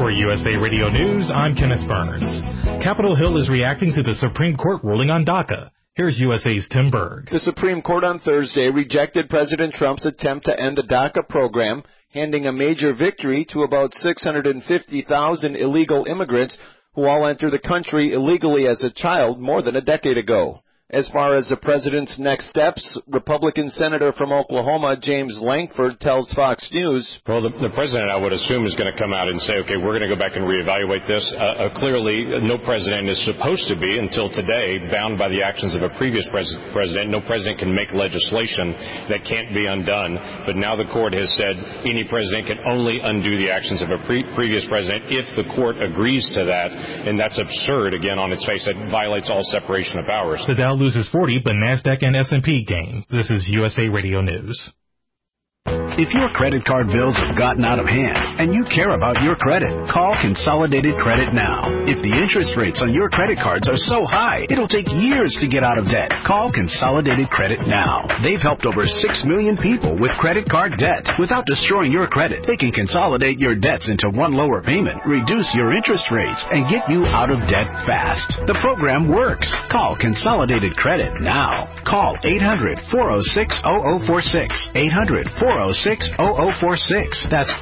For USA Radio News, I'm Kenneth Burns. Capitol Hill is reacting to the Supreme Court ruling on DACA. Here's USA's Tim Berg. The Supreme Court on Thursday rejected President Trump's attempt to end the DACA program, handing a major victory to about 650,000 illegal immigrants who all entered the country illegally as a child more than a decade ago. As far as the president's next steps, Republican Senator from Oklahoma, James Lankford, tells Fox News. Well, the president, I would assume, is going to come out and say, okay, we're going to go back and reevaluate this. Clearly, no president is supposed to be, until today, bound by the actions of a previous president. No president can make legislation that can't be undone. But now the court has said any president can only undo the actions of a previous president if the court agrees to that. And that's absurd, again, on its face. That violates all separation of powers. The Dow loses 40, but NASDAQ and S&P gain. This is USA Radio News. If your credit card bills have gotten out of hand and you care about your credit, call Consolidated Credit now. If the interest rates on your credit cards are so high, it'll take years to get out of debt. Call Consolidated Credit now. They've helped over 6 million people with credit card debt. Without destroying your credit, they can consolidate your debts into one lower payment, reduce your interest rates, and get you out of debt fast. The program works. Call Consolidated Credit now. Call 800-406-0046. 800-406-0046. That's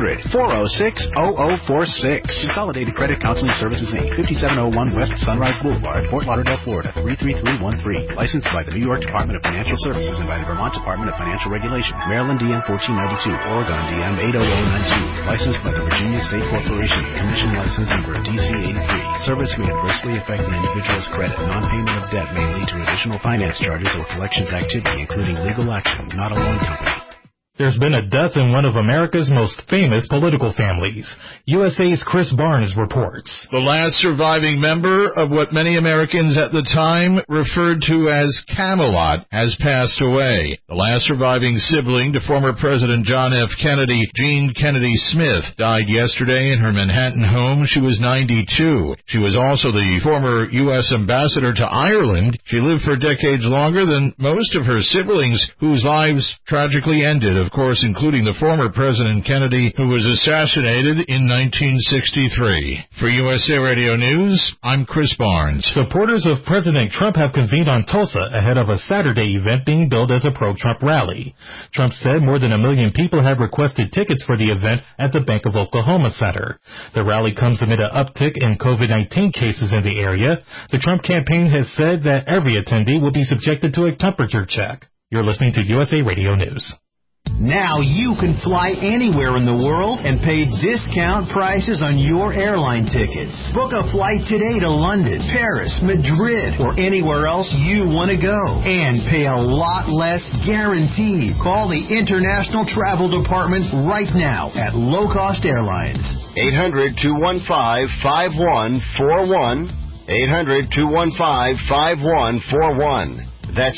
800-406-0046. Consolidated Credit Counseling Services, Inc., 5701 West Sunrise Boulevard, Fort Lauderdale, Florida, 33313. Licensed by the New York Department of Financial Services and by the Vermont Department of Financial Regulation. Maryland DM 1492, Oregon DM 80092. Licensed by the Virginia State Corporation. Commission license number DC 83. Service may adversely affect the individual's credit. Non-payment of debt may lead to additional finance charges or collections activity, including legal action, not a loan company. There's been a death in one of America's most famous political families. USA's Chris Barnes reports. The last surviving member of what many Americans at the time referred to as Camelot has passed away. The last surviving sibling to former President John F. Kennedy, Jean Kennedy Smith, died yesterday in her Manhattan home. She was 92. She was also the former U.S. ambassador to Ireland. She lived for decades longer than most of her siblings, whose lives tragically ended, of course, including the former President Kennedy, who was assassinated in 1963. For USA Radio News, I'm Chris Barnes. Supporters of President Trump have convened on Tulsa ahead of a Saturday event being billed as a pro-Trump rally. Trump said more than 1 million people have requested tickets for the event at the Bank of Oklahoma Center. The rally comes amid an uptick in COVID-19 cases in the area. The Trump campaign has said that every attendee will be subjected to a temperature check. You're listening to USA Radio News. Now you can fly anywhere in the world and pay discount prices on your airline tickets. Book a flight today to London, Paris, Madrid, or anywhere else you want to go. And pay a lot less guaranteed. Call the International Travel Department right now at Low Cost Airlines. 800-215-5141. 800-215-5141. That's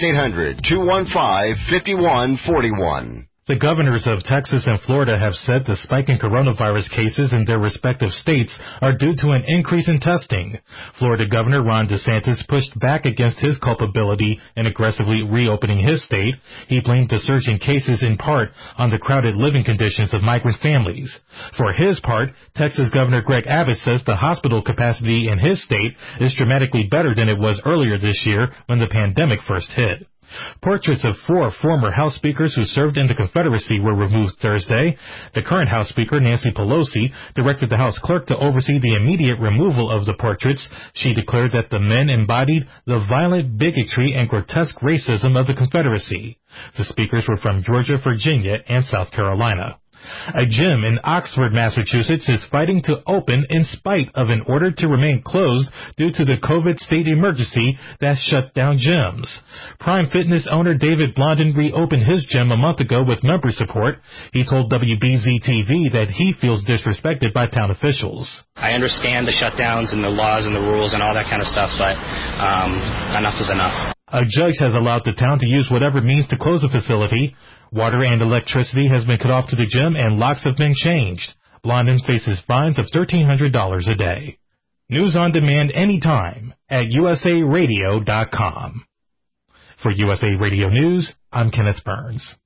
800-215-5141. The governors of Texas and Florida have said the spike in coronavirus cases in their respective states are due to an increase in testing. Florida Governor Ron DeSantis pushed back against his culpability in aggressively reopening his state. He blamed the surge in cases in part on the crowded living conditions of migrant families. For his part, Texas Governor Greg Abbott says the hospital capacity in his state is dramatically better than it was earlier this year when the pandemic first hit. Portraits of 4 former House Speakers who served in the Confederacy were removed Thursday. The current House Speaker, Nancy Pelosi, directed the House Clerk to oversee the immediate removal of the portraits. She declared that the men embodied the violent bigotry and grotesque racism of the Confederacy. The speakers were from Georgia, Virginia, and South Carolina. A gym in Oxford, Massachusetts is fighting to open in spite of an order to remain closed due to the COVID state emergency that shut down gyms. Prime Fitness owner David Blondin reopened his gym a month ago with member support. He told WBZ-TV that he feels disrespected by town officials. I understand the shutdowns and the laws and the rules and all that kind of stuff, but enough is enough. A judge has allowed the town to use whatever means to close the facility. Water and electricity has been cut off to the gym and locks have been changed. Blondin faces fines of $1,300 a day. News on demand anytime at usaradio.com. For USA Radio News, I'm Kenneth Burns.